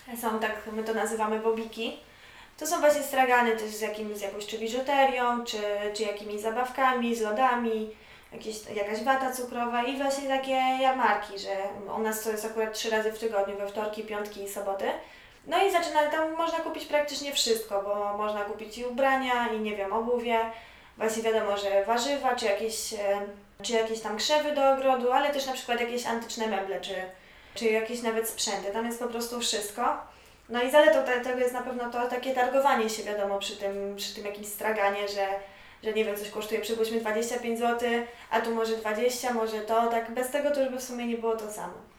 Są tak, my to nazywamy bobiki. To są właśnie stragany też z jakąś czy biżuterią, czy jakimiś zabawkami, z lodami, jakaś wata cukrowa i właśnie takie jarmarki, że u nas to jest akurat 3 razy w tygodniu, we wtorki, piątki i soboty. No i tam można kupić praktycznie wszystko, bo można kupić i ubrania, i nie wiem, obuwie, właśnie wiadomo, że warzywa, czy jakieś tam krzewy do ogrodu, ale też na przykład jakieś antyczne meble, czy jakieś nawet sprzęty. Tam jest po prostu wszystko. No i zaletą tego jest na pewno to takie targowanie się, wiadomo, przy tym jakimś straganie, że nie wiem, coś kosztuje przypuśćmy 25 zł, a tu może 20, może to, tak bez tego to już by w sumie nie było to samo.